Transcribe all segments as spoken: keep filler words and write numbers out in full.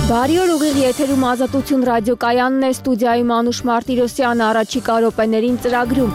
Բարի օր, ուղիղ եթերում Ազատություն ռադիոկայանն է, ստուդիայում Անուշ Մարտիրոսյանը, առաջիկա րոպեներին ծրագրում։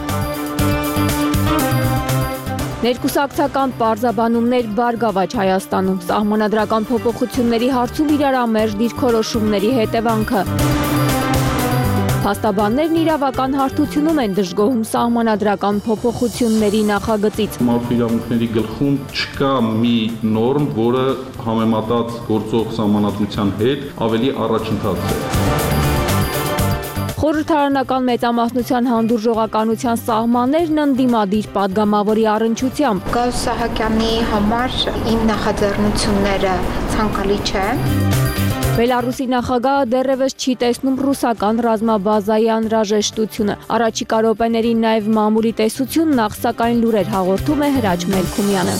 Ներկուսակցական պարզաբանումներ Բարգավաճ Հայաստանում, սահմանադրական փոփոխությունների հարցում իրարամերժ դիրքորոշումների հետևանքը։ Փաստաբաններն իրավական հարթությունում են դժգոհում սահմանադրական փոփոխությունների նախագծից։ Մարդու իրավունքների գլխում չկա մի նորմ, որը համեմատած գործող սահմանադրության հետ ավելի առաջընթաց է։ Խորհրդարանական մեծամասնության հանդուրժողականության սահմաններն ընդդիմադիր պատգամավորի առնչությամբ։ Գայուս Սահակյանի համար իմ նախաձեռնությունները ցանկալի չէ։ Բելարուսի նախագահը դեռևս չի տեսնում ռուսական ռազմաբազայի անհրաժեշտությունը։ Առաջիկա րոպեներին նաև մամուլի տեսություն, նախ սակայն լուրեր հաղորդում է Հրաչ Մելքումյանը։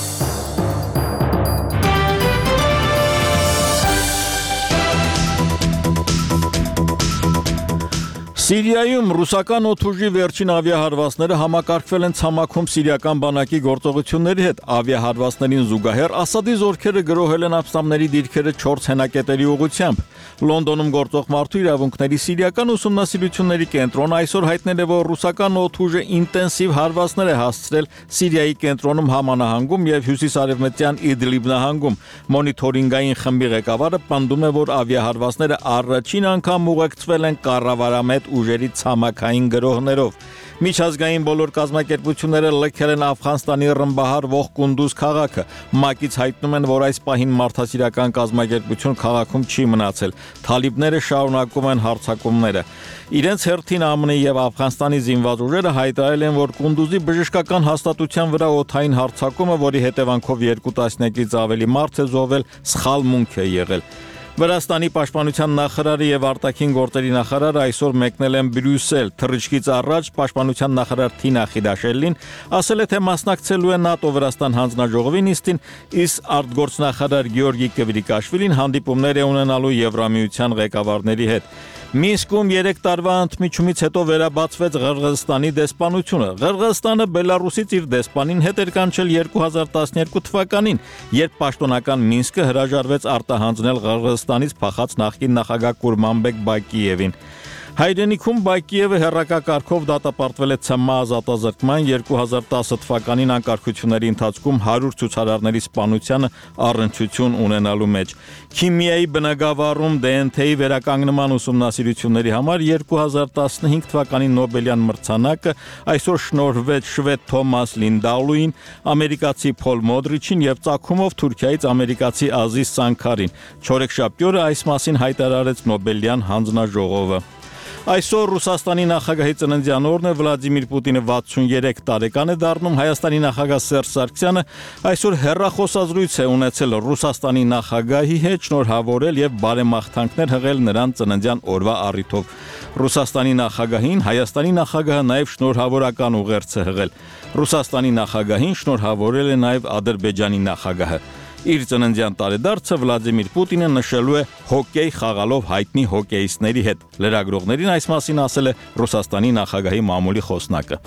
Սիրիայում ռուսական օդուժի վերջին ավիահարվածները համակարգվել են ցամաքում սիրիական բանակի գործողությունների հետ։ Ավիահարվածներին զուգահեռ Ասադի զորքերը գրոհել են ապստամբների դիրքերը չորս հենակետերի ուղղությամբ։ Լոնդոնում գործող մարդու իրավունքների սիրիական ուսումնասիրությունների կենտրոնը այսօր հայտնել է, որ ռուսական օդուժը ինտենսիվ հարվածներ է հասցրել Սիրիայի կենտրոնում Համա նահանգում եւ հյուսիսարևմտյան Իդլիբ նահանգում։ Մոնիթորինգային խմբի ղեկավարը պնդում է, որ ավիահարվածները առաջին անգամ ուղեկցվել են կառավարամետ ուժերի ցամաքային գրոհներով։ Միջազգային բոլոր կազմակերպությունները լքել են Աֆղանստանի ռմբահար Ողկունդուզ քաղաքը։ ՄԱԿ-ից հայտնում են, որ այս պահին մարդասիրական կազմակերպություն քաղաքում չի մնացել։ Թալիբները շարունակում են հարձակումները։ Իրենց հերթին ԱՄՆ-ի եւ Աֆղանստանի զինված ուժերը հայտարարել են, որ Կունդուզի բժշկական հաստատության վրա օդային հարձակումը, որի հետևանքով երկու տասնյակից ավելի մարդ է զոհվել, սխալմունք է եղել։ Վրաստանի պաշտպանության նախարարը եւ արտաքին գործերի նախարարը այսօր մեկնել են Բրյուսել։ Թռիչքից առաջ պաշտպանության նախարար Թինա Խիդաշելին ասել է, թե մասնակցելու է ՆԱՏՕ-Վրաստան հանձնաժողովի նիստին, իսկ արտգործնախարար Գեորգի Կվրիկաշվիլին հանդիպումներ է ունենալու Եվրամիության ղեկավարների հետ։ Մինսկում երեք տարվա ընդմիջումից հետո վերաբացվեց Ղրղըզստանի դեսպանությունը։ Ղրղըզստանը Բելարուսից իր դեսպանին հետ էր կանչել երկու հազար տասներկու թվականին, երբ պաշտոնական Մինսկը հրաժարվեց արտահանձնել Ղրղըզստանից փախած նախկին նախագահ Կուրմանբեկ Բակիևին։ Հայրենիքում Բակիևը հերրակակարգով դատապարտվել է ՑՄԱ ազատազրկման երկու հազար տասը թվականին անկարգությունների ընթացքում հարյուր ցուցարարների սպանությանը առնչություն ունենալու մեջ։ Քիմիայի բնագավառում դե են թեյի վերականգնման ուսումնասիրությունների համար երկու հազար տասնհինգ թվականի Նոբելյան մրցանակը այսօր շնորհվեց շվեդ Թոմաս Լինդաուլին, ամերիկացի Փոլ Մոդրիչին եւ ծագումով Թուրքիայից ամերիկացի Ազիզ Սանքարին։ Չորեքշաբթի օրը այս մասին հայտարարեց Նոբելյան հանձնաժողովը։ Այսօր Ռուսաստանի նախագահի ծննդյան օրն է, Վլադիմիր Պուտինը վաթսունյերեք տարեկան է դառնում, Հայաստանի նախագահ Սերժ Սարգսյանը այսօր հեռախոսազրույց է ունեցել Ռուսաստանի նախագահի հետ, շնորհավորել եւ բարեմաղթանքներ հղել նրան ծննդյան օրվա առիթով։ Ռուսաստանի նախագահին Հայաստանի նախագահը նաեւ շնորհավորական ուղերձ է հղել։ Ռուսաստանի նախագահին շնորհավորել է նաեւ Ադրբեջանի նախագահը։ Իր ծննդյան տարեդարձը Վլադիմիր Պուտինը նշելու է հոկեյ խաղալով հայտնի հոկեյիստների հետ։ Լրագրողներին այս մասին ասել է Ռուսաստանի նախագահի մամուլի խոսնակը։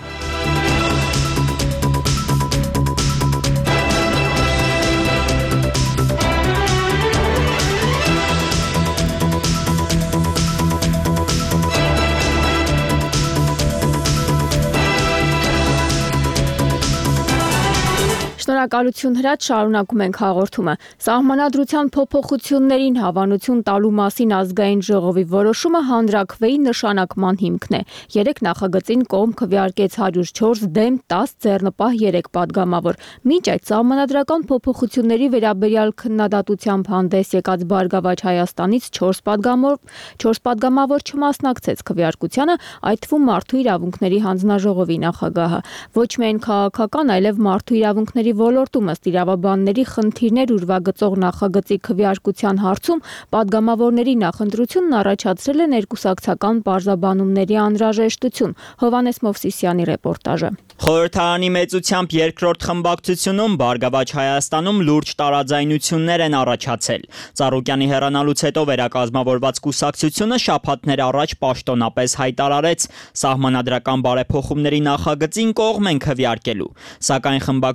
Շնորհակալություն Հրաչ, շարունակում ենք հաղորդումը։ Սահմանադրության փոփոխություններին հավանություն տալու մասին ազգային ժողովի որոշումը հանրաքվեի նշանակման հիմքն է։ Երեք նախագծին կողմ քվեարկեց հարյուր չորս դեմ տաս ձեռնպահ երեք падգամավոր։ Մինչ այդ սահմանադրական փոփոխությունների վերաբերյալ քննադատությամբ հանդես եկած Բարգավաճ Հայաստանից չորս падգամավոր չորս падգամավոր չմասնակցեց քվեարկությանը, այդ թվում մարդու իրավունքների հանձնաժողովի նախագահը։ Ոչ միայն քաղաքական, այլև մարդու իրավունքների ոլորտում ըստ իրավաբանների խնդիրներ ուրվագծող նախագծի քվեարկության հարցում падգամավորների նախընտրությունն առաջացրել է ներկուսակցական պարզաբանումների անհրաժեշտություն։ Հովհաննես Մովսիսյանի ռեպորտաժը։ Խորհրդարանի մեծությամբ երկրորդ խմբակցությունում Բարգավաճ Հայաստանում լուրջ տարաձայնություններ են առաջացել։ Ծառուկյանի հեռանալուց հետո վերակազմավորված կուսակցությունը շաբաթներ առաջ պաշտոնապես հայտարարեց սահմանադրական բարեփոխումների նախագծին կողմ են քվեարկելու։ Սակայն խմբակցության մի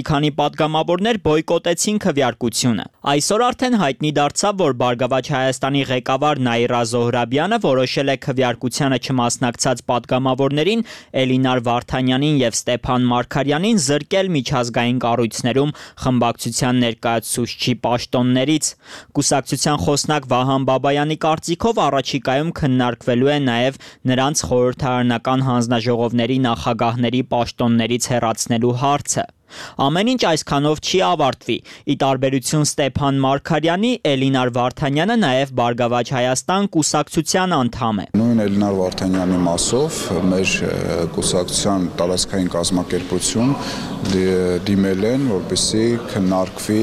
մի քանի պատգամավորներ բոյկոտեցին քվեարկությունը։ Այսօր արդեն հայտնի դարձավ, որ Բարգավաճ Հայաստանի ղեկավար Նաիրա Զոհրաբյանը որոշել է քվեարկությանը չմասնակցած պատգամավորներին Էլինար Վարդանյանին եւ Ստեփան Մարգարյանին զրկել միջազգային կառույցներում խմբակցության ներկայացուցչի պաշտոններից։ Կուսակցության խոսնակ Վահան Բաբայանի կարծիքով առաջիկայում քննարկվելու է նաեւ նրանց խորհրդարանական հանձնաժողովների նախագահների պաշտոններից հեռացնելու հարցը։ Ամեն ինչ այսքանով չի ավարտվի։ Ի տարբերություն Ստեփան Մարգարյանի, Էլինար Վարդանյանը նաև Բարգավաճ Հայաստան կուսակցության անդամ է։ Նույն Էլինար Վարդանյանի մասով մեր կուսակցության տարածքային կազմակերպություն դիմել են, որպեսզի քննարկվի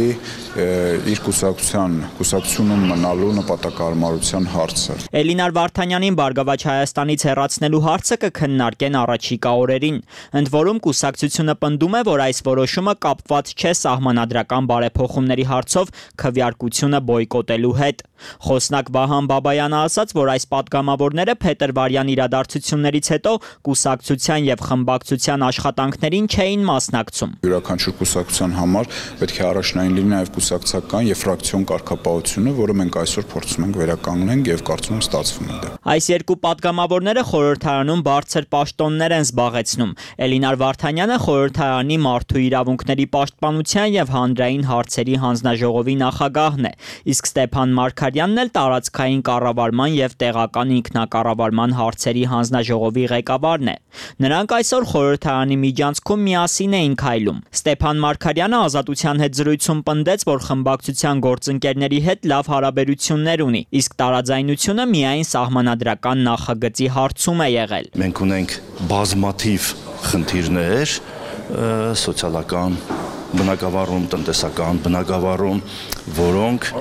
իր կուսակցության կուսակցությունում մնալու նպատակահարմարության հարցը։ Էլինար Վարդանյանին Բարգավաճ Հայաստանից հեռացնելու հարցը կքննարկեն առաջիկա օրերին։ Ընդ որում կուսակցությունը պնդում է, որ այս որոշումը կապված չէ սահմանադրական բարեփոխումների հարցով քվեարկությունը բոյկոտելու հետ։ Խոսնակ Վահան Բաբայանը ասաց, որ այս պատգամավորները փետրվարյան իրադարձություններից հետո կուսակցության եւ խմբակցության աշխատանքներին չէին մասնակցում։ Յուրաքանչյուր կուսակցության համար պետք է առաջնային լինի նաեւ կուսակցական եւ ֆրակցիոն կարգապահությունը, որը մենք այսօր փորձում ենք վերականգնենք եւ կարծում եմ ստացվում է դա։ Այս երկու պատգամավորները խորհրդարանում բարձր պաշտոններ են զբաղեցնում։ Էլինար Վարդանյանը խորհրդարանի մարդու իրավունքների պաշտպանության եւ հանրային հարցերի հանձնաժողովի նախագահն է, իսկ Ստեփան Մարգարյանն էլ տարածքային կառավարման եւ տեղական ինքնակառավարման հարցերի հանձնաժողովի ղեկավարն է։ Նրանք այսօր խորհրդարանի միջանցքում միասին էին քայլում։ Ստեփան Մարգարյանը Ազատության հետ զրույցում պնդեց, որ խմբակցության գործընկերների հետ լավ հարաբերություններ ունի, իսկ տարաձայնությունը միայն սահմանադրական նախագծի հարցում է եղել։ Մենք ունենք բազմաթիվ խնդիրներ սոցիալական բնակավարում, տնտեսական բնակավարում, որոնք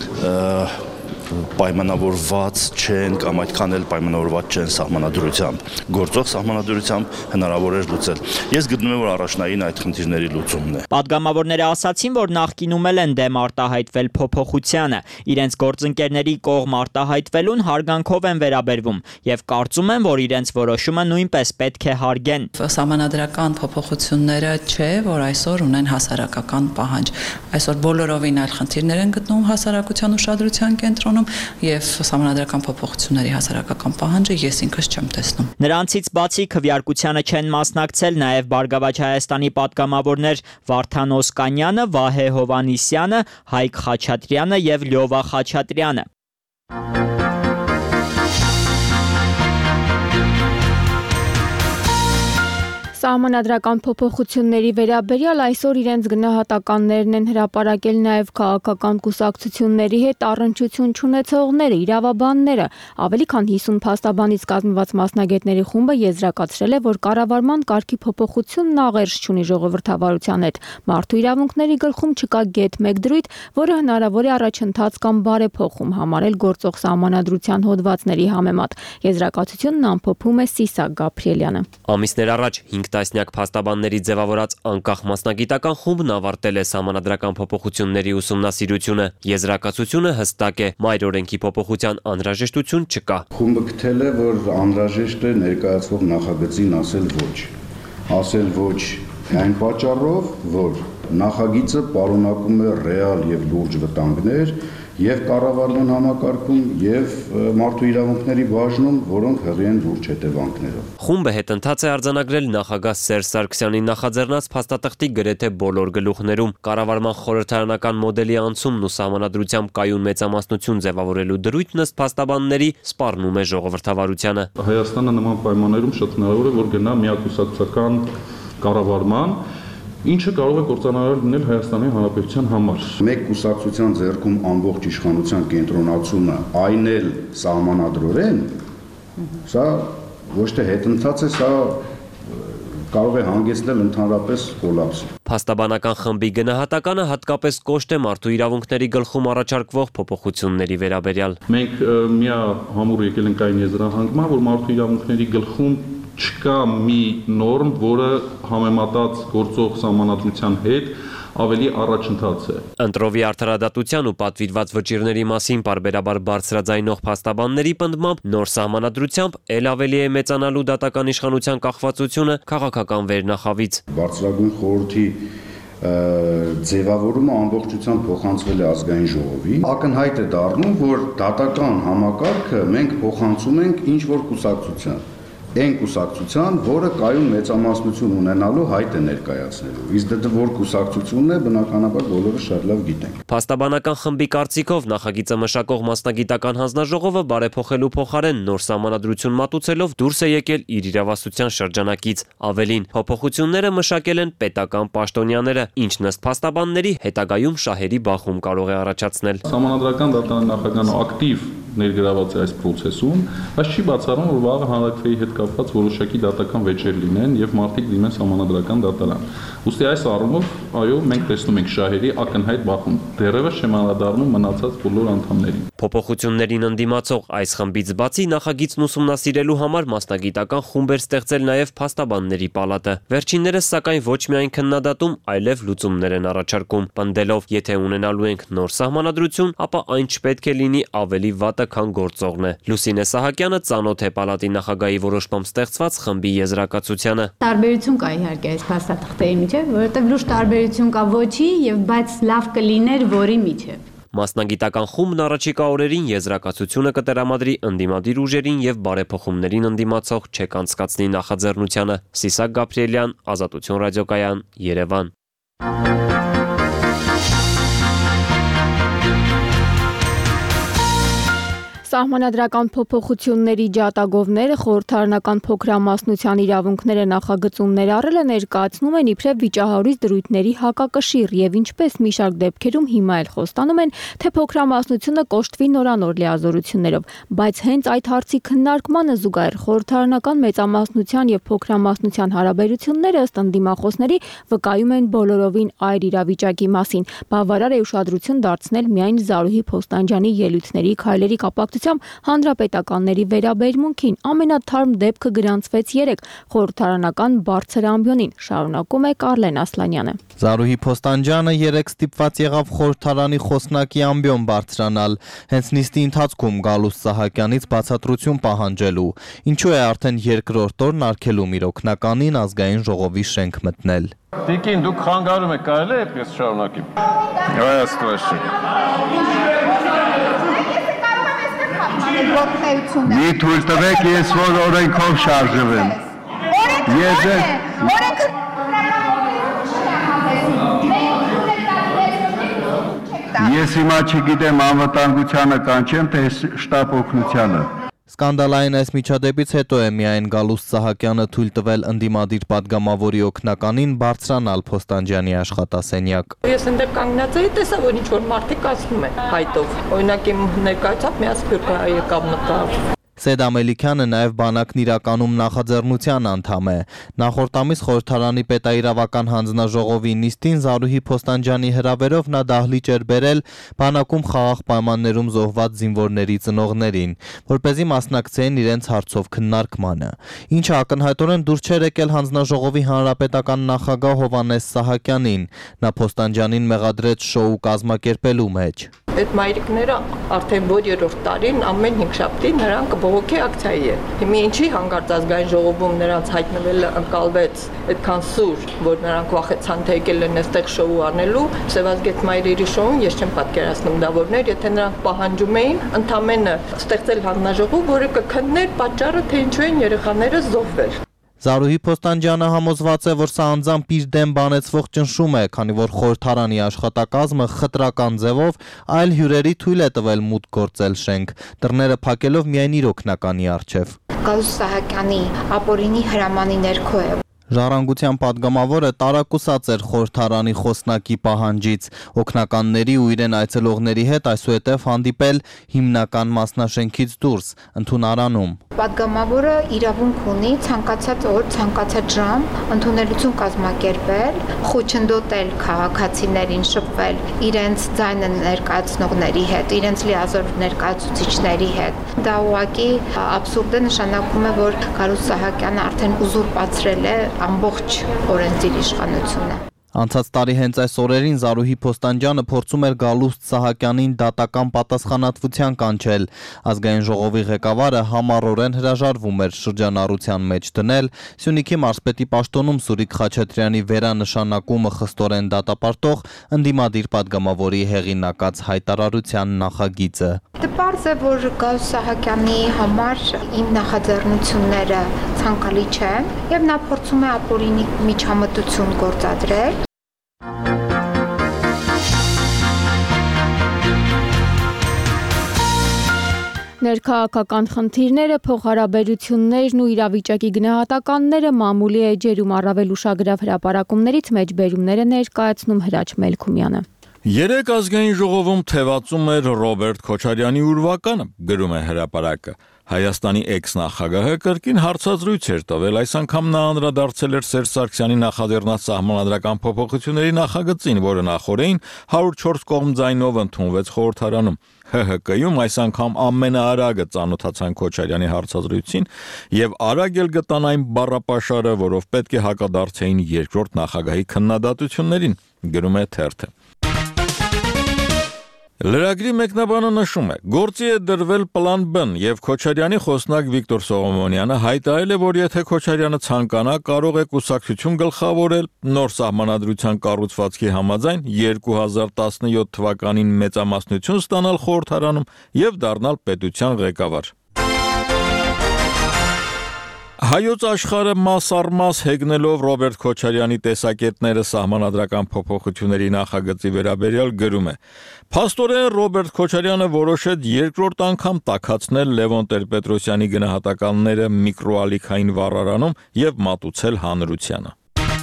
պայմանավորված չեն կամ այդքան էլ պայմանավորված չեն սահմանադրությամբ։ Գործող սահմանադրությամբ հնարավոր է լուծել։ Ես գտնում եմ, որ առաջնային այդ խնդիրների լուծումն է։ Պատգամավորները ասացին, որ նախկինում էլ են դեմ արտահայտվել փոփոխությանը, իրենց գործընկերների կողմ արտահայտվելուն հարգանքով են վերաբերվում եւ կարծում են, որ իրենց որոշումը նույնպես պետք է հարգեն։ Սահմանադրական փոփոխությունները չէ, որ այսօր ունեն հասարակական պահանջ։ Այսօր բոլորովին այլ խնդիրներ են գտնվում հասարակության ուշադրության կենտրոնում եւ սահմանադրական փոփոխությունների հասարակական պահանջը ես ինքս չեմ տեսնում։ Նրանցից բացի քվեարկությանը չեն մասնակցել նաեւ Բարգավաճ Հայաստանի պատգամավորներ Վարդան Օսկանյանը, Վահե Հովանիսյանը, Հայկ Խաչատրյանը եւ Լյովա Խաչատրյանը։ Սահմանադրական փոփոխությունների վերաբերյալ այսօր իրենց գնահատականներն են հրապարակել նաև քաղաքական կուսակցությունների հետ առնչություն չունեցողները, իրավաբանները։ Ավելի քան հիսուն փաստաբանից կազմված մասնագետների խումբը եզրակացրել է, որ կառավարման կարգի փոփոխությունն աղերս չունի ժողովրդավարության հետ։ Մարդու իրավունքների գլխում չկա գեթ մեկ դրույթ, որը հնարավոր է առաջընթաց կամ բարեփոխում համարել գործող սահմանադրության հոդվածների համեմատ։ Եզրակացությունն ամփոփում է Սիսակ Գաբրիելյանը։ Ամիսներ առաջ հինգ տասնյակ փաստաբանների ձևավորած անկախ մասնագիտական խումբն ավարտել է սահմանադրական փոփոխությունների ուսումնասիրությունը։ Եզրակացությունը հստակ է՝ մայր օրենքի փոփոխության անհրաժեշտություն չկա։ Խումբը գտել է, որ անհրաժեշտ է ներկայացվող նախագծին ասել ոչ։ Ասել ոչ այն պատճառով, որ նախագիծը պարունակում է ռեալ եւ լուրջ վտանգներ եւ կառավարման համակարգում եւ մարդու իրավունքների բաժնում, որոնք հղի են լուրջ հետևանքներով։ Խումբը հետընթաց է արձանագրել նախագահ Սերժ Սարգսյանի նախաձեռնած փաստաթղթի գրեթե բոլոր գլուխներում։ Կառավարման խորհրդարանական մոդելի անցումն ու սահմանադրությամբ կայուն մեծամասնություն ձևավորելու դրույթն ըստ փաստաբանների սպառնում է ժողովրդավարությանը։ Հայաստանը նման պայմաններում շատ հնարավոր է, որ գնա միակուսակցական կառավարման, ինչը կարող է կործանարար լինել Հայաստանի Հանրապետության համար։ Մեկ կուսակցության ձեռքում ամբողջ իշխանության կենտրոնացումը, այն էլ սահմանադրորեն, սա ոչ թե հետընթաց է, սա կարող է հանգեցնել ընդհանրապես կոլապսի։ Փաստաբանական խմբի գնահատականը հատկապես կոշտ է մարդու իրավունքների գլխում առաջարկվող փոփոխությունների վերաբերյալ։ Մենք միահամուռ եկել ենք այն եզրահանգման, որ մարդու իրավունքների գլխում չկա մի նորմ, որը համեմատած գործող սահմանադրության հետ ավելի առաջընթաց է։ Ընտրովի արդարադատության ու պատվիրված վճիռների մասին պարբերաբար բարձրաձայնող փաստաբանների պնդմամբ նոր սահմանադրությամբ ել ավելի է մեծանալու դատական իշխանության կախվածությունը քաղաքական վերնախավից։ Բարձրագույն խորհրդի ձևավորումը ամբողջությամբ փոխանցվել է ազգային ժողովի, ակնհայտ է դառնում, որ դատական համակարգը մենք փոխանցում ենք ինչ որ կուսակցության, այն կուսակցության, որը կայուն մեծամասնություն ունենալու հայտ է ներկայացնելու։ Իսկ դա որ կուսակցությունն է, բնականաբար բոլորը շատ լավ գիտենք։ Փաստաբանական խմբի կարծիքով նախագիծը մշակող մասնագիտական հանձնաժողովը բարեփոխելու փոխարեն նոր սահմանադրություն մատուցելով դուրս է եկել իր իրավասության շրջանակից։ Ավելին, փոփոխությունները մշակել են պետական պաշտոնյաները, ինչն ըստ փաստաբանների հետագայում շահերի բախում կարող է առաջացնել։ Սահմանադրական դատարանի նախագահն ակտիվ ներգրաված է այս process-ում, բայց չի բացառում, որ վաղը հանրաքվեի հետ կապված որոշակի դատական վեճեր լինեն եւ մարդիկ դիմեն սահմանադրական դատարան։ Ուստի այս առումով, այո, մենք տեսնում ենք շահերի ակնհայտ բախում, դեռևս չմանդառնում մնացած բոլոր անդամներին։ Փոփոխություններին ընդդիմացող այս խմբից բացի նախագիծն ուսումնասիրելու համար մասնագիտական խումբ էր ստեղծել նաև փաստաբանների պալատը։ Վերջիններս սակայն ոչ միայն քննադատում, այլև լուծումներ են առաջարկում, պնդելով, եթե ունենալու ենք նոր սահմանադրություն, ապա այն չպետք է լինի ավելի վատը, քան գործողն է։ Լուսինե Սահակյանը ծանոթ է պալատի նախագահի որոշմամբ ստեղծված խմբի եզրակացությանը։ Տարբերություն կա իհարկե այս փաստաթղթերի միջև, որովհետև լուրջ տարբերություն կա ոչի եւ բայց լավ կլիներ որի միջև։ Մասնագիտական խումբն առաջիկա օրերին եզրակացությունը կտրամադրի ընդդիմադիր ուժերին եւ բարեփոխումներին ընդդիմացող չեք անցկացնի նախաձեռնությանը։ Սիսակ Գաբրիելյան, Ազատություն ռադիոկայան, Երևան։ Սահմանադրական փոփոխությունների ջատագովները խորհրդարանական փոքրամասնության իրավունքները նախագծում ներառել է ներկայացնում են իբրև վիճահարույց դրույթների հակակշիռ եւ ինչպես մի շարք դեպքերում հիմա էլ խոստանում են, թե փոքրամասնությունը կոշտվի նորանոր լիազորություններով, բայց հենց այդ հարցի քննարկմանը զուգահեռ խորհրդարանական մեծամասնության եւ փոքրամասնության հարաբերությունները ըստ ընդդիմախոսների վկայում են բոլորովին այլ իրավիճակի մասին։ Բավարար է ուշադրություն դարձնել միայն Զարուհի Փոստանջյանի ելույթների քայլերի կապակցությամբ հանրապետականների վերաբերմունքին։ Ամենաթարմ դեպքը գրանցվեց երեկ խորհրդարանական բարձր ամբիոնին, շարունակում է Կարլեն Ասլանյանը։ Զարուհի Փոստանջյանը երեկ ստիպված եղավ խորհրդարանի խոսնակի ամբիոն բարձրանալ, հենց նիստի ընթացքում Գալուստ Սահակյանից բացատրություն պահանջելու, ինչու է արդեն երկրորդ օրն արգելում իր օգնականին ազգային ժողովի շենք մտնել։ Տիկին, դուք խանգարում եք, կարելի է այդպես շարունակի։ Այ աստված։ Մի թույլ տվեք, ես որ օրենքով շարժվեմ։ Ես հիմա չգիտեմ անվտանգությանը կանչեմ, թե շտապ օգնությանը։ Սկանդալային այս միջադեպից հետո է միայն Գալուստ Սահակյանը թույլ տվել ընդդիմադիր падգամավորի օգնականին բարձրանալ Փոստանջյանի աշխատասենյակ։ Ես այնտեղ կանգնած էի, տեսա, որ ինչ-որ մարդիկ ասում են հայտով։ Օրինակ իմ ներկայացավ մի ասպյուր եկավ մտավ։ Սեդ Ամելիքյանը նաև բանակն իրականում նախաձեռնության անդամ է։ Նախորդ ամիս խորհրդարանի պետաիրավական հանձնաժողովի նիստին Զարուհի Փոստանջյանի հրավերով նա դահլիճ էր բերել բանակում խաղաղ պայմաններում զոհված զինվորների ծնողներին, որպեսզի մասնակցեին իրենց հարցով քննարկմանը, ինչը ակնհայտորեն դուրս չէր եկել հանձնաժողովի հանրապետական նախագահ Հովհաննես Սահակյանին։ Նա Փոստանջյանին մեղադրեց շոու կազմակերպելու մեջ։ Այդ մայրիկները արդեն որ երրորդ տարին ամեն հինգշաբթի նրանք բողոքի ակցիայի է։ Հիմա ինչի հանկարծ ազգային ժողովում նրանց հայտնվելը ընկալվեց այդքան սուր, որ նրանք վախեցան թե եկել են այստեղ շոու անելու, Սևազգետ մայրերի շոուն ես չեմ պատկերացնում դա որներ, եթե նրանք պահանջում էին ընդամենը ստեղծել հանձնաժողով, որը կքններ պատճառը, թե ինչու են երեխաները զոհվել։ Զարուհի Փոստանջյանը համոզված է, որ սա անձամբ իր դեմ բանեցվող ճնշում է, քանի որ խորհրդարանի աշխատակազմը խտրական ձևով այլ հյուրերի թույլ է տվել մուտք գործել շենք, դռները փակելով միայն իր օգնականի առջև։ Գալուստ Սահակյանի ապօրինի հրամանի ներքո է։ Ժառանգության падգամավորը տարակուսած էր խորհրդարանի խոսնակի պահանջից, օգնականների ու իրեն այցելողների հետ այսուհետև հանդիպել հիմնական մասնաշենքից դուրս, ընդունարանում։ Падգամավորը իրավունք ունի ցանկացած օր, ցանկացած ժամ ընդունելություն կազմակերպել, խոչընդոտել քաղաքացիներին, շփվել իրենց ձայնը ներկայացնողների հետ, իրենց լիազոր ներկայացուցիչների հետ։ Դա ուղղակի աբսուրդ է, նշանակում է, որ Գալուստ Սահակյանը արդեն ուզուրպացրել է ամբողջ օրենսդիր իշխանությունը։ Անցած տարի հենց այս օրերին Զարուհի Փոստանջյանը փորձում էր Գալուստ Սահակյանին դատական պատասխանատվության կանչել։ Ազգային ժողովի ղեկավարը համառորեն հրաժարվում էր շրջանառության մեջ դնել Սյունիքի մարզպետի պաշտոնում Սուրիկ Խաչատրյանի վերանշանակումը խստորեն դատապարտող ընդդիմադիր падգամավորի հեղինակած հայտարարության նախագիծը։ Պարզ է, որ Գալուստ Սահակյանի համար իմ նախաձեռնությունները ցանկալի չեն, եւ նա փորձում է ապօրինի միջամտություն գործադրել։ Ներքաղաքական խնդիրները, փոխհարաբերություններն ու իրավիճակի գնահատականները մամուլի էջերում առավել ուշագրավ հրապարակումներից մեջբերումները ներկայացնում Հրաչ Մելքումյանը։ Երեք ազգային ժողովում թևածում էր Ռոբերտ Քոչարյանի ուրվականը, գրում է հրապարակը։ Հայաստանի էքս-նախագահը կրկին հարցազրույց էր տվել, այս անգամ նա անդրադարձել էր Սերժ Սարգսյանի նախաձեռնած սահմանադրական փոփոխությունների նախագծին, որը նախորդին հարյուր չորս կողմ ձայնով ընդունվեց խորհրդարանում։ Հ Հ Կ-ում այս անգամ ամենաարագը ծանոթացան Քոչարյանի հարցազրույցին եւ արագ էլ գտան այն բառապաշարը, որով պետք է հակադարձեին երկրորդ նախագահի քննադատություններին, գրում է թերթը։ Լրագրի մեկնաբանը նշում է. գործի է դրվել պլան B եւ Քոչարյանի խոսնակ Վիկտոր Սողոմոնյանը հայտարարել է, որ եթե Քոչարյանը ցանկանա, կարող է կուսակցություն գլխավորել նոր սահմանադրության կառուցվածքի համաձայն երկու հազար տասնյոթ թվականին մեծամասնություն ստանալ խորհրդարանում եւ դառնալ պետության ղեկավար։ Հայոց աշխարհը մաս առ մաս հեգնելով Ռոբերտ Քոչարյանի տեսակետները սահմանադրական փոփոխությունների նախագծի վերաբերյալ գրում է. Փաստորեն Ռոբերտ Քոչարյանը որոշեց երկրորդ անգամ տաքացնել Լևոն Տեր-Պետրոսյանի գնահատականները միկրոալիքային վառարանում եւ մատուցել հանրությանը։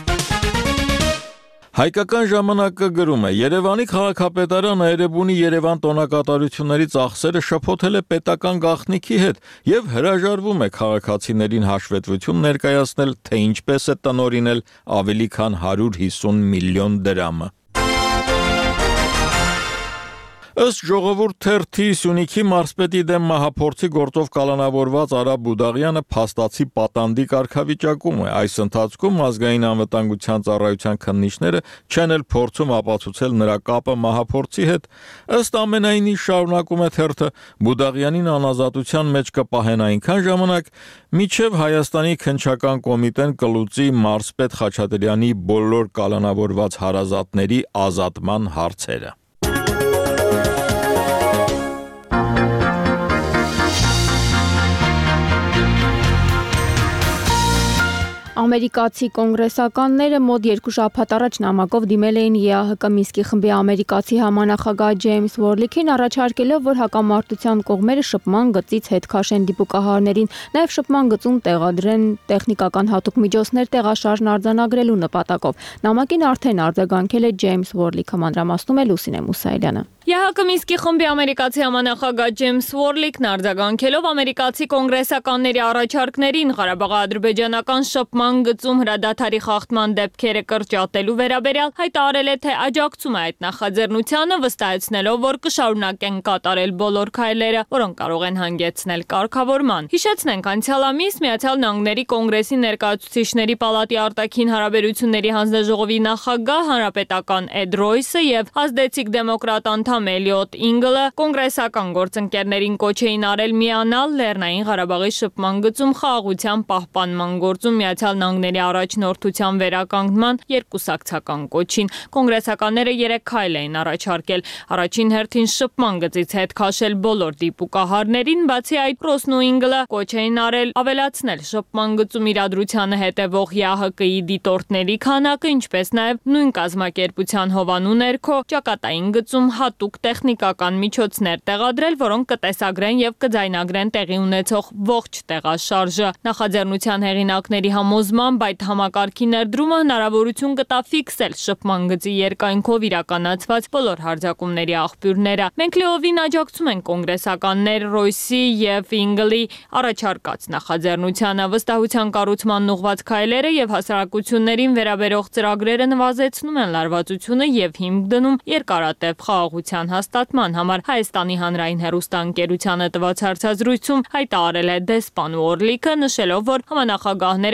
Հայկական ժամանակը գրում է. Երևանի քաղաքապետարանը Էրեբունի Երևան տոնակատարությունների ծախսերը շփոթել է պետական գաղտնիքի հետ եւ հրաժարվում է քաղաքացիներին հաշվետվություն ներկայացնել, թե ինչպես է տնօրինել ավելի քան հարյուր հիսուն միլիոն դրամը։ Ըստ ժողովուրդ թերթի Սյունիքի մարզպետի դեմ մահափորձի գործով կալանավորված Արա Բուդաղյանը փաստացի պատանդի կարգավիճակում է։ Այս ընթացքում ազգային անվտանգության ծառայության քննիչները չեն էլ փորձում ապացուցել նրա կապը մահափորձի հետ։ Ըստ ամենայնի, շարունակում է թերթը, Բուդաղյանին անազատության մեջ կպահեն այնքան ժամանակ, մինչև Հայաստանի քննչական կոմիտեն կլուծի մարզպետ Խաչատրյանի բոլոր կալանավորված հարազատների ազատման հարցերը։ Ամերիկացի կոնգրեսականները մոտ երկու շաբաթ առաջ նամակով դիմել էին Է Ա Հ Կ Մինսկի խմբի ամերիկացի համանախագահ Ջեյմս Վորլիքին, առաջարկելով, որ հակամարտության կողմերը շփման գծից հետ քաշեն դիպուկահարներին, նաև շփման գծում տեղադրեն տեխնիկական հատուկ միջոցներ տեղաշարժն արձանագրելու նպատակով։ Նամակին արդեն արձագանքել է Ջեյմս Վորլիքը, մանրամասնում է Լուսինե Մուսայելյանը։ Է Ա Հ Կ Մինսկի խմբի ամերիկացի համանախագահ Ջեյմս Վորլիքն արձագանքելով ամերիկացի կոնգրեսականների առաջարկներին Ղարաբաղի-ադրբեջանական շփման գծում հրադադարի խախտման դեպքերը կրճատելու վերաբերյալ հայտարարել է, թե աջակցում է այդ նախաձեռնությանը, վստահեցնելով, որ կշարունակեն կատարել բոլոր քայլերը, որոնք կարող են հանգեցնել կարգավորման։ Հիշեցնենք, անցյալ ամիս Միացյալ Նահանգների կոնգրեսի ներկայացուցիչների պալատի արտաքին հարաբերությունների հանձնաժողովի նախագահ հանրապետական Էդ Ռոյսը եւ ազդեցիկ դեմոկրատ անդամ Էլիոտ Ինգլը կոնգրեսական գործընկերներին կոչ էին արել միանալ Լեռնային Ղարաբաղի շփման գծում խաղաղության պահպանման գործում Միացյալ Նահանգների առաջնորդության վերականգնման երկուսակցական կոչին։ Կոնգրեսականները երեք քայլ էին առաջարկել։ Առաջին հերթին շփման գծից հետ քաշել բոլոր դիպուկահարներին, բացի այդ Ռոսն ու Ինգլը կոչ էին արել ավելացնել շփման գծում իրադրությանը հետևող Է Ա Հ Կ-ի դիտորդների քանակը, ինչպես նաև նույն կազմակերպության հովանու ներքո ճակատային գծում հատուկ տեխնիկական միջոցներ տեղադրել, որոնք կտեսագրեն եւ կձայնագրեն տեղի ունեցող ողջ տեղաշարժը։ Նախաձեռնության հեղինակների համոզմամբ այդ համակարգի ներդրումը հնարավորություն կտա ֆիքսել շփման գծի երկայնքով իրականացված բոլոր հարձակումների աղբյուրները։ Մենք լիովին աջակցում ենք կոնգրեսականներ Ռոյսի եւ Ինգլի առաջարկած նախաձեռնությանը, վստահության կառուցման ուղղված քայլերը եւ հասարակություններին վերաբերող ծրագրերը նվազեցնում են լարվածությունը եւ հիմք դնում երկարատև խաղաղության հաստատման համար։ Հայաստանի հանրային հեռուստաընկերությանը տված հարցազրույցում հայտարարել է դեսպան Օրլիկը, նշելով, որ համանախագահները կողմերի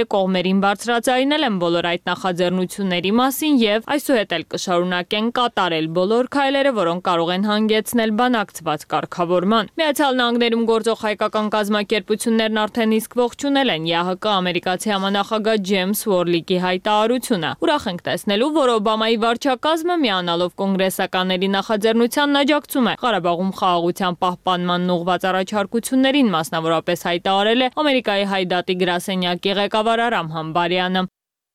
լիդերին բարձրաձայնել են բոլոր այդ նախաձեռնությունների մասին եւ այսուհետ էլ կշարունակեն կատարել բոլոր քայլերը, որոնք կարող են հանգեցնել բանակցված կարգավորման։ Միացյալ Նահանգներում գործող հայկական կազմակերպություններն արդեն իսկ ողջունել են ԵԱՀԿ ամերիկացի համանախագահ Ջեյմս Ուորլիկի հայտարարությունը։ Ուրախ ենք տեսնելու, որ Օբամայի վարչակազմը միանալով կոնգրեսականների նախաձեռնությանն աջակցում է Ղարաբաղում խաղաղության պահպանման ուղղված առաջարկություններին, մասնավորապես հայտարարել է Ամերիկայի հայդատի գրասենյակի ղեկավար Արամ Համբարյանը։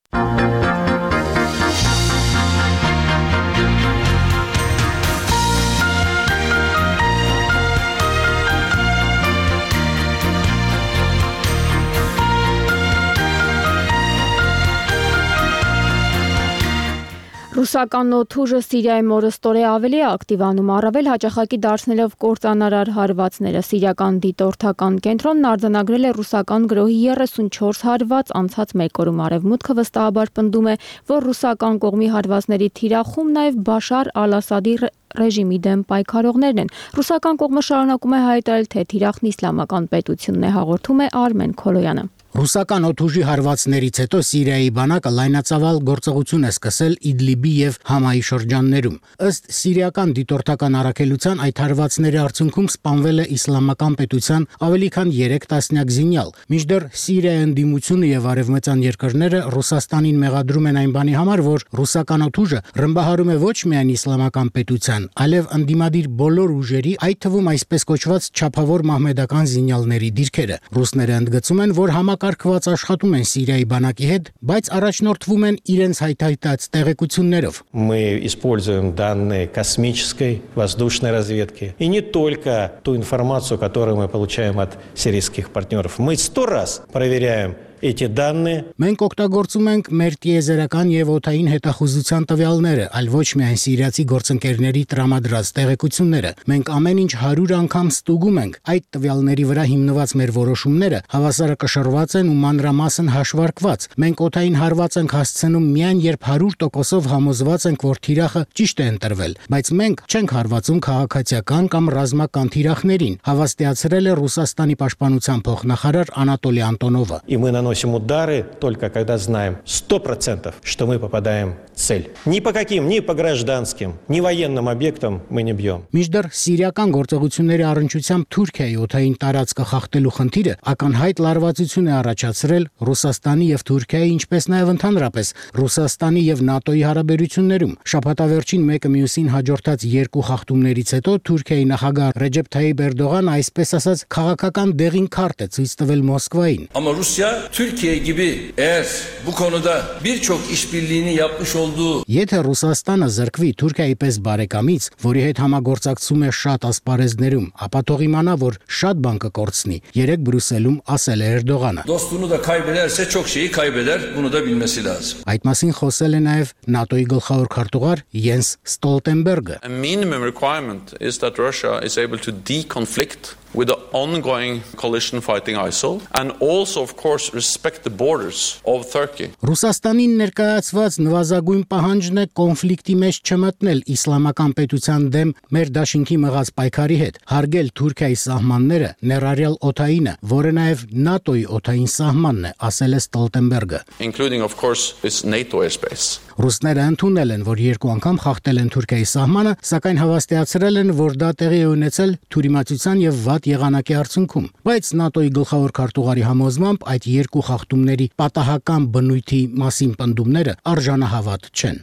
Ռուսական օդուժը Սիրիայում օրըստօրե ավելի է ակտիվանում, առավել հաճախակի դարձնելով կործանարար հարվածները։ Սիրիական դիտորդական կենտրոնն արձանագրել է ռուսական գրոհի երեսունչորս հարված անցած մեկ օրում։ Արևմուտքը վստահաբար պնդում է, որ ռուսական կողմի հարվածների թիրախում նաև Բաշար ալ-Ասադի ռեժիմի դեմ պայքարողներն են։ Ռուսական կողմը շարունակում է հայտարարել, թե թիրախն իսլամական պետությունն է, հաղորդում է Արմեն Քոլոյանը։ Ռուսական օդուժի հարվածներից հետո Սիրիայի բանակը լայնածավալ գործողություն է սկսել Իդլիբի եւ Համայի շրջաններում։ Ըստ սիրիական դիտորդական առաքելության այդ հարվածների արդյունքում սպանվել է իսլամական պետության ավելի քան երեք տասնյակ զինյալ։ Մինչդեռ Սիրիայի ընդդիմությունը եւ արևմտյան երկրները Ռուսաստանին մեղադրում են այն բանի համար, որ ռուսական օդուժը ռմբահարում է ոչ միայն իսլամական պետության, այլև ընդդիմադիր բոլոր ուժերի, այդ թվում այսպես կոչված չափավոր մահմեդական զինյալների դիրքերը։ Ռուսները ընդգծում են, որ համակ կարգված աշխատում են Սիրիայի բանակի հետ, բայց առաջնորդվում են իրենց հայտայտած տեղեկություններով։ Мы используем данные космической воздушной разведки. И не только ту информацию, которую мы получаем от сирийских партнеров. Мы сто раз проверяем эти данные. Մենք օգտագործում ենք մեր տիեզերական եւ օդային հետախուզության տվյալները, այլ ոչ միայն սիրիացի գործընկերների տրամադրած տեղեկությունները։ Մենք ամեն ինչ հարյուր անգամ ստուգում ենք։ Այդ տվյալների վրա հիմնված մեր որոշումները հավասարակշռված են ու մանրամասն հաշվարկված։ Մենք օդային հարված ենք հասցնում միայն երբ հարյուր տոկոսով համոզված ենք, որ թիրախը ճիշտ է ընտրվել, բայց մենք չենք հարվածում քաղաքացիական կամ ռազմական թիրախներին, հավաստիացրել է Ռուսաստանի պաշտպանության փոխնախարար Անատոլի Անտոնովը։ Наносим удары только когда знаем сто процентов, что мы попадаем в цель. Ни по каким, ни по гражданским, ни военным объектам мы не бьем. Մինչդեռ սիրիական գործողությունների առնչությամբ Թուրքիայի օդային տարածքը խախտելու խնդիրը ակնհայտ լարվածություն է առաջացրել Ռուսաստանի եւ Թուրքիայի, ինչպես նաեւ ընդհանրապես Ռուսաստանի եւ ՆԱՏՕ-ի հարաբերություններում։ Շաբաթավերջին մեկը մյուսին հաջորդած երկու խախտումներից հետո Թուրքիայի նախագահ Ռեջեփ Թայիփ Էրդողանը այսպես ասած քաղաքական դեղին քարտ է ցույց տվել Մոսկվային։ Ama Rusya Türkiye gibi eğer bu konuda birçok işbirliğini yapmış olduğu Եթե Ռուսաստանը զրկվի Թուրքիայի պես բարեկամից, որի հետ համագործակցում է շատ ասպարեզներում, ապա թող իմանա, որ շատ բան կկորցնի։ Երեք Բրյուսելում ասել է Էրդողանը։ Dostluğunu da kaybederse çok şeyi kaybeder, bunu da bilmesi lazım. Այդ մասին խոսել է նաև ՆԱՏՕ-ի գլխավոր քարտուղար Յենս Ստոլտենբերգը։ A minimum requirement is that Russia is able to deconflict with the ongoing coalition fighting ISIL and also of course respect the borders of Turkey. Ռուսաստանին ներկայացված նվազագույն պահանջն է կոնֆլիկտի մեջ չմտնել իսլամական պետության դեմ մեր դաշինքի մղած պայքարի հետ, հարգել Թուրքիայի սահմանները, ներառյալ օդայինը, որը նաև ՆԱՏՕ-ի օդային սահմանն է, ասել է Ստոլտենբերգը։ Including of course its NATO airspace. Ռուսները ընդունել են, որ երկու անգամ խախտել են Թուրքիայի սահմանը, սակայն հավաստիացրել են, որ դա տեղի է ունեցել թյուրիմացության եւ վատ եղանակի արդյունքում, բայց ՆԱՏՕ-ի գլխավոր քարտուղարի համոզմամբ այդ երկու խախտումների պատահական բնույթի մասին պնդումները արժանահավատ չեն։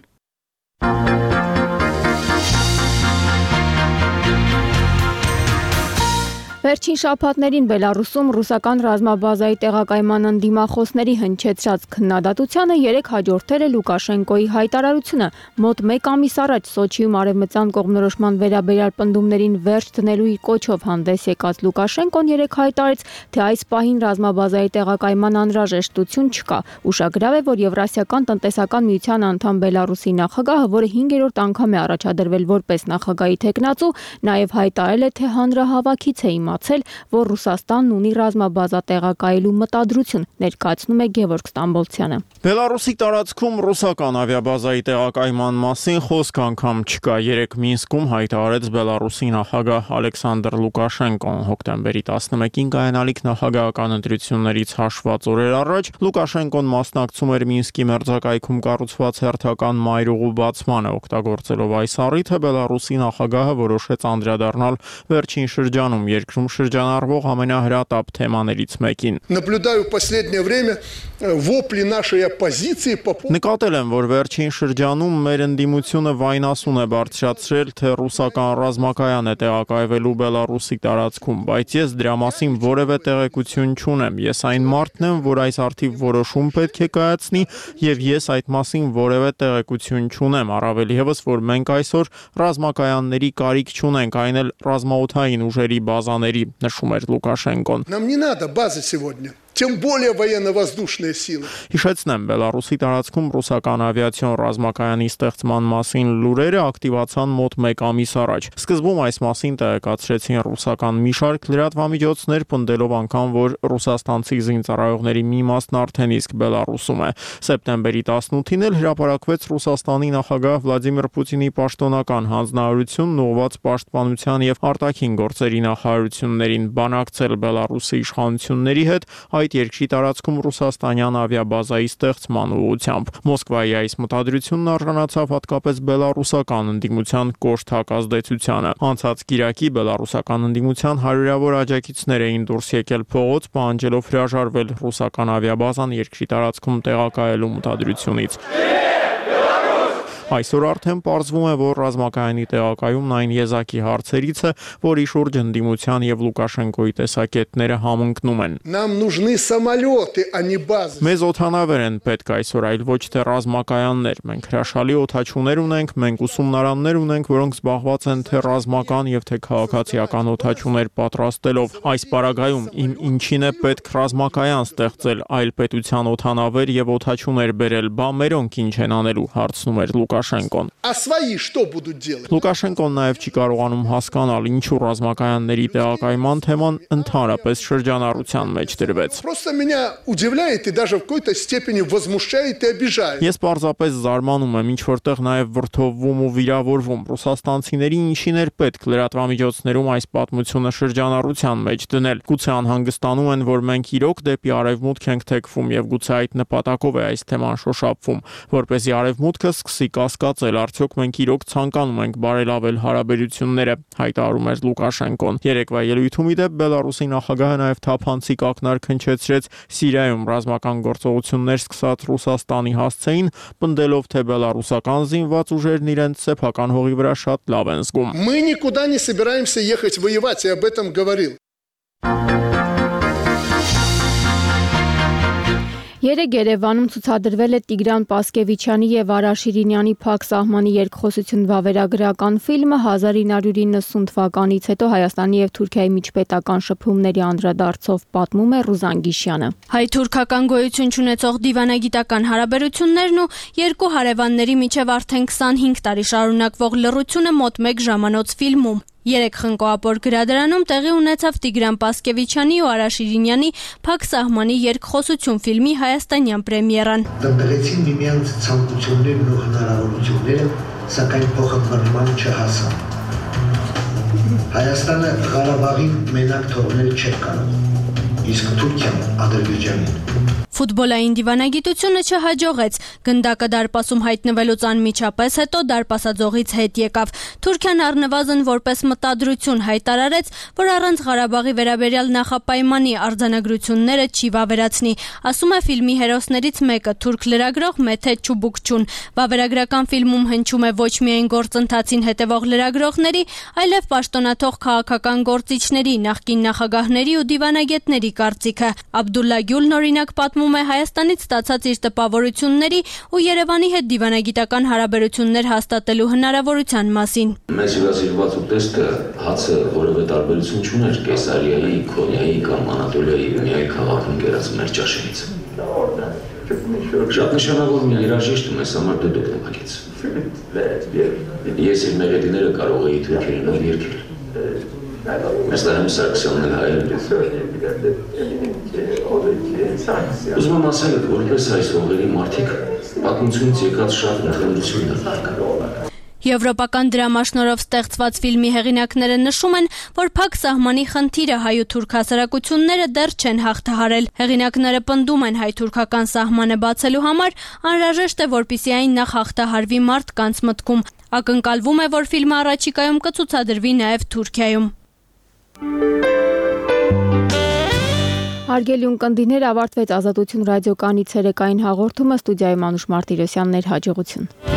Վերջին շաբաթներին Բելարուսում ռուսական ռազմաբազայի տեղակայման ընդդիմախոսների հնչեցրած քննադատությանը երեք հաջորդել է Լուկաշենկոյի հայտարարությունը։ Մոտ մեկ ամիս առաջ Սոչիում արևմտյան կողմնորոշման վերաբերյալ պնդումներին վերջ դնելու իր կոչով հանդես եկած Լուկաշենկոն երեք հայտարարեց, թե այս պահին ռազմաբազայի տեղակայման անհրաժեշտություն չկա։ Ուշագրավ է, որ Եվրասիական տնտեսական միության անդամ Բելարուսի նախագահը, որը հինգերորդ անգամ է առաջադրվել որպես նախագահի թեկնածու, նաև հայտարարել է, թե հանրահավաքից է իմացել կարծել, որ Ռուսաստանն ունի ռազմաբազա տեղակայելու մտադրություն, ներկայացնում է Գևորգ Ստամբոլցյանը։ Բելարուսի տարածքում ռուսական ավիաբազայի տեղակայման մասին խոսք անգամ չկա։ Երեկ Մինսկում հայտարարեց Բելարուսի նախագահ Ալեքսանդր Լուկաշենկոն։ Հոկտեմբերի տասնմեկին կայանալիք նախագահական ընտրություններից հաշված օրեր առաջ Լուկաշենկոն մասնակցում էր Մինսկի մերձակայքում կառուցված հերթական մայրուղու բացմանը։ Օգտագործելով այս առիթը Բելարուսի նախագահը որոշեց անդրադառնալ վերջին շրջանում երկրում շրջանառվող ամենահրատապ թեմաներից մեկին։ Наблюдаю в последнее время вопли нашей оппозиции по поводу Նկատել եմ, որ վերջին շրջանում մեր ընդդիմությունը վայնասուն է բարձրացրել, թե ռուսական ռազմակայան է տեղակայվելու Բելարուսի տարածքում, բայց ես դրա մասին որևէ տեղեկություն չունեմ։ Ես այն մարդն եմ, որ այս արդիվ որոշում պետք է կայացնի, եւ ես այդ մասին որևէ տեղեկություն չունեմ, առավել եւս, որ մենք այսօր ռազմակայանների կարիք չունենք, այն էլ ռազմաօդային ուժերի բազաների, նշում էր Լուկաշենկոն։ Нам не надо базы сегодня. Тем более военно-воздушные силы. Հիշեցնեմ, Բելարուսի տարածքում ռուսական ավիացիոն ռազմակայանի ստեղծման մասին լուրերը ակտիվացան մոտ մեկ ամիս առաջ։ Սկզբում այս մասին տեղեկացրեցին ռուսական մի շարք լրատվամիջոցներ, պնդելով անգամ, որ ռուսաստանցի զինծառայողների մի մասն արդեն իսկ Բելարուսում է։ Սեպտեմբերի տասնութին էլ հրապարակվեց Ռուսաստանի նախագահ Վլադիմիր Պուտինի պաշտոնական հանձնարարությունն ուղղված պաշտպանության եւ արտաքին գործերի նախարարություններին բանակցել Բելարուսի իշխանությունների հետ այդ երկրի տարածքում ռուսաստանյան ավիաբազայի ստեղծման ուղղությամբ։ Մոսկվայի այս մտադրությունն արժանացավ հատկապես բելարուսական ընդդիմության կոշտ հակազդեցությանը։ Անցած կիրակի բելարուսական ընդդիմության հարյուրավոր աջակիցներ էին դուրս եկել փողոց, պահանջելով հրաժարվել ռուսական ավիաբազան երկրի տարածքում տեղակայելու մտադրությունից։ Այսօր արդեն պարզվում է, որ ռազմակայանի տեղակայումն այն եզակի հարցերից է, որի շուրջ ընդդիմության եւ Լուկաշենկոյի տեսակետները համընկնում են։ Нам нужны самолеты, а не базы. Մեզ օդանավեր են պետք այսօր, այլ ոչ թե ռազմակայաններ։ Մենք հրաշալի օդաչուներ ունենք, մենք ուսումնարաններ ունենք, որոնք զբաղված են թե ռազմական եւ թե քաղաքացիական օդաչուներ պատրաստելով։ Այս պարագայում իմ ինչին է պետք ռազմակայան ստեղծել, այլ պետության օդանավեր եւ օդաչուներ բերել, բա մերոնք ինչ են անելու, հարցնում էր Լուկաշենկոն։ А свои что будут делать? Լուկաշենկոն նաև չի կարողանում հասկանալ, ինչու ռազմակայանների տեղակայման թեման ընդհանրապես շրջանառության մեջ դրվեց։ Просто меня удивляет и даже в какой-то степени возмущает и обижает. Ես պարզապես զարմանում եմ, ինչ որտեղ նաև վրդովվում ու վիրավորվում։ Ռուսաստանցիների ինչին էր պետք լրատվամիջոցներում այս պատմությունը շրջանառության մեջ դնել։ Գուցե անհանգստանում են, որ մենք իրոք դեպի արևմուտք ենք թեքվում եւ գուցե այդ նպատակով է այս թեման շոշափվում, որպեսզի արևմուտքը սկսի կասկածել, արդյոք մենք իրոք ցանկանում ենք բարելավել հարաբերությունները, հայտարարում էր Լուկաշենկոն։ Երեկվա ելույթում ի դեպ Բելարուսի նախագահը նաև թափանցիկ ակնարկ հնչեցրեց Սիրիայում ռազմական գործողություններ սկսած Ռուսաստանի հասցեին, պնդելով, թե բելարուսական զինված ուժերն իրենց սեփական հողի վրա շատ լավ են զգում։ Мы никуда не собираемся ехать воевать, я об этом говорил. Երեկ Երևանում ցուցադրվել է Տիգրան Պասկևիչյանի եւ Արա Շիրինյանի «Փակ սահմանի» երկխոսություն վավերագրական ֆիլմը հազար ինը հարյուր իննսուն թվականից հետո Հայաստանի եւ Թուրքիայի միջպետական շփումների անդրադարձով պատմում է Ռուզան Գիշյանը։ Հայ-թուրքական գոյություն ունեցող դիվանագիտական հարաբերություններն ու երկու հարևանների միջև արդեն քսանհինգ տարի շարունակվող լռությունը մոտ մեկ ժամանոց ֆիլմում։ Երեք խնկոապոր գրադարանում տեղի ունեցավ Տիգրան Պասկևիչյանի ու Արա Շիրինյանի «Փակ սահմանի» երկխոսություն ֆիլմի հայաստանյան պրեմիերան։ Դրդեցին միմյանց ցանկություններն ու հնարավորությունները, սակայն փոխադրման չհասան։ Հայաստանը Ղարաբաղին մենակ թողնել չէր կարող, իսկ Թուրքիան Ադրբեջանին։ Ֆուտբոլային դիվանագիտությունը չհաջողեց։ Գնդակը դարպասում հայտնվելուց անմիջապես հետո դարպասաձողից հետ եկավ։ Թուրքիան առնվազն որպես մտադրություն հայտարարեց, որ առանց Ղարաբաղի վերաբերյալ նախապայմանի արձանագրությունները չի վավերացնի, ասում է ֆիլմի հերոսներից մեկը, թուրք լրագրող Մեթե Չուբուկչուն։ Վավերագրական ֆիլմում հնչում է ոչ միայն գործընթացին հետևող լրագրողների, այլև պաշտոնաթող քաղաքական գործիչների, նախկին նախագահների ու դիվանագետների կարծիքը։ Աբդուլլա Գյուլն օրինակ պատմում է Հայաստանից ստացած իր տպավորությունների ու Երևանի հետ դիվանագիտական հարաբերություններ հաստատելու հնարավորության մասին։ Մեզ հյուրասիրված ուտեստը հացը որևէ տարբերություն չուներ Կեսարիայի, Քոնիայի կամ Անատոլիայի միայն քաղաքում կերած մեր ճաշերից։ Շատ նշանավոր մի երաժիշտ մեզ համար դդոք նվագեց։ Ես իր մեղեդիները կարող էի թուրքերենով երգել։ Մեստարեմ Սարգսյանն էլ հայեր։ Ուզում եմ ասել, որպես այս հողերի մարդիկ պատմությունից եկած շատ նախադրություններ կան։ Եվրոպական դրամաշնորհով ստեղծված ֆիլմի հեղինակները նշում են, որ փակ սահմանի խնդիրը հայ-թուրք հասարակությունները դեռ չեն հաղթահարել։ Հեղինակները պնդում են հայ-թուրքական սահմանը բացելու համար անհրաժեշտ է, որպեսզի այն նախ հաղթահարվի մարդկանց մտքում։ Ակնկալվում է, որ ֆիլմը առաջիկայում կցուցադրվի նաև Թուրքիայում։ Հարգելի ունկնդիրներ, ավարտվեց Ազատություն ռադիոկայանի ցերեկային հաղորդումը, ստուդիայում Անուշ Մարտիրոսյանն էր, հաջողություն։